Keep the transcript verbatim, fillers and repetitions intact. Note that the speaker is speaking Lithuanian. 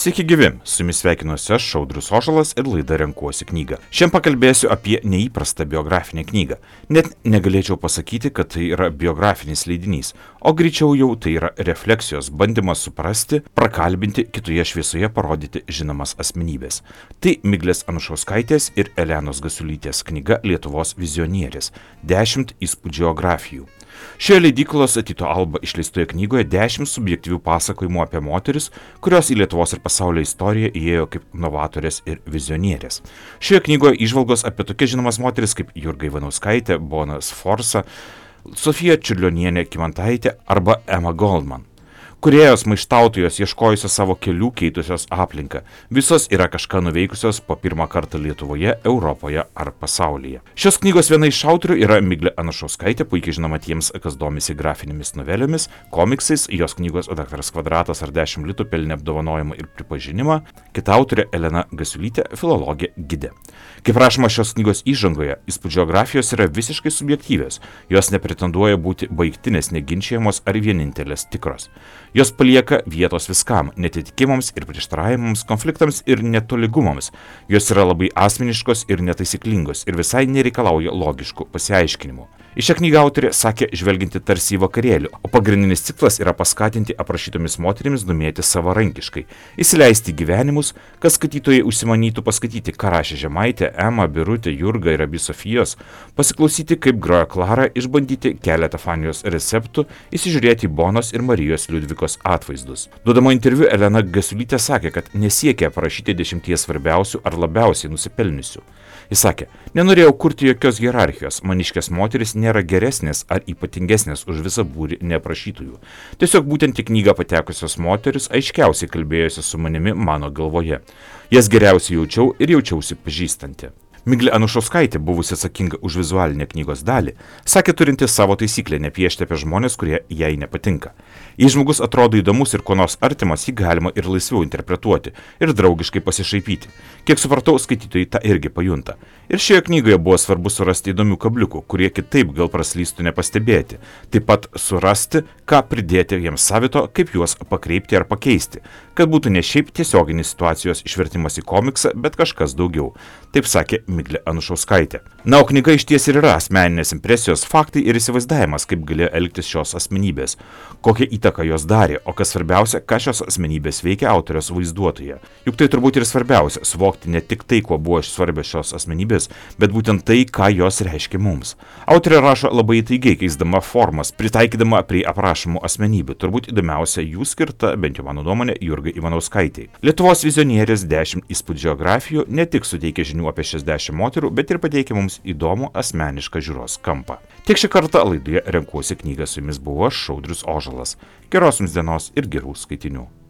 Sveiki gyvi, su jumis sveikinuosi aš, Audrius Ožalas ir laida Renkuosi knygą. Šiandien pakalbėsiu apie neįprastą biografinę knygą. Net negalėčiau pasakyti, kad tai yra biografinis leidinys, o greičiau jau tai yra refleksijos, bandymas suprasti, prakalbinti, kitoje šviesoje parodyti žinomas asmenybės. Tai Miglės Anušauskaitės ir Elenos Gasiulytės knyga Lietuvos vizionierės – dešimt įspūdžiografijų. Šioje leidyklos Tyto Alba išleistoje knygoje dešimt subjektyvių pasakojimų apie moteris, kurios į Lietuvos ir pasaulio istoriją įėjo kaip novatorės ir vizionierės. Šioje knygoje įžvalgos apie tokias žinomas moteris kaip Jurga Ivanauskaitė, Bona Sforza, Sofija Čiurlionienė Kymantaitė arba Emma Goldman. Kūrėjos maištautojos ieškojusios savo kelių keitusios aplinką. Visos yra kažką nuveikusios po pirmą kartą Lietuvoje, Europoje ar pasaulyje. Šios knygos viena iš autorių yra Miglė Anušauskaitė, puikiai žinoma tiems, kas domisi grafinėmis novelėmis, komiksais. Jos knygos Daktaras Kvadratas ar dešimt litų pelnė apdovanojimą ir pripažinimą. Kita autorė Elena Gasiulytė, filologė gidė. Kaip rašoma šios knygos įžangoje, įspūdžiografijos yra visiškai subjektyvios. Jos nepretenduoja būti baigtinės, neginčiamos ar vienintelės tikros. Jos palieka vietos viskam, netitikimams ir prieštaravimams, konfliktams ir netolygumams. Jos yra labai asmeniškos ir netaisyklingos ir visai nereikalauja logiškų pasiaiškinimų. Į šią knygą autorė sakė žvelginti tarsi į vakarėlį, o pagrindinis tikslas yra paskatinti aprašytomis moterimis domėtis savarankiškai, įsileisti gyvenimus, kad skaitytojai užsimanytų paskaityti, ką rašė Žemaitė, Ema, Birutė, Jurga ir abi Sofijos, pasiklausyti, kaip groja Klara, išbandyti keletą Fanijos receptų, įsižiūrėti į Bonos ir Marijos Liudvikos atvaizdus. Duodama interviu, Elena Gasiulytė sakė, kad nesiekia parašyti dešimties svarbiausių ar labiausiai nusipelniusių. Jis sakė, nenorėjau kurti jokios hierarchijos, maniškės moteris nėra geresnės ar ypatingesnės už visą būrį neaprašytųjų. Tiesiog būtent į knygą patekusios moteris aiškiausiai kalbėjosi su manimi mano galvoje. Jas geriausiai jaučiau ir jaučiausi pažįstanti. Miglė Anušauskaitė, buvusi atsakinga už vizualinę knygos dalį, sakė turinti savo taisyklę nepiešti apie žmonės, kurie jai nepatinka. Jei žmogus atrodo įdomus ir ko nors artimas, jį galima ir laisviau interpretuoti ir draugiškai pasišaipyti. Kiek supratau, skaitytojai tą irgi pajunta. Ir šioje knygoje buvo svarbu surasti įdomių kabliukų, kurie kitaip gal praslystų nepastebėti. Taip pat surasti, ką pridėti jiems savito, kaip juos pakreipti ar pakeisti, kad būtų ne šiaip tiesioginis situacijos išvertimas į komiksą, bet kažkas daugiau. Taip sakė Miglė Anušauskaitė. Na, o knyga iš ties ir yra asmeninės impresijos, faktai ir įsivaizdavimas, kaip galėjo elgtis šios asmenybės, kokią įtaką jos darė, o kas svarbiausia, ką šios asmenybės veikia autoriaus vaizduotoje. Juk tai turbūt ir svarbiausia - suvokti ne tik tai, kuo buvo svarbios šios asmenybės, bet būtent tai, ką jos reiškia mums. Autorė rašo labai įtaigiai, keisdama formas, pritaikydama prie aprašomų asmenybių. Turbūt įdomiausia jų skirta, bent jau mano nuomonė, Jurgai Ivanauskaitei. Lietuvos vizionierės dešimt įspūdžiografijų ne tik suteikia žinių apie šias dešimt moterų, bet ir pateikia mums įdomų asmenišką žiūros kampą. Tiek šį kartą laidoje Renkuosi knygą, su jumis buvo aš, Audrius Ožalas. Geros jums dienos ir gerų skaitinių.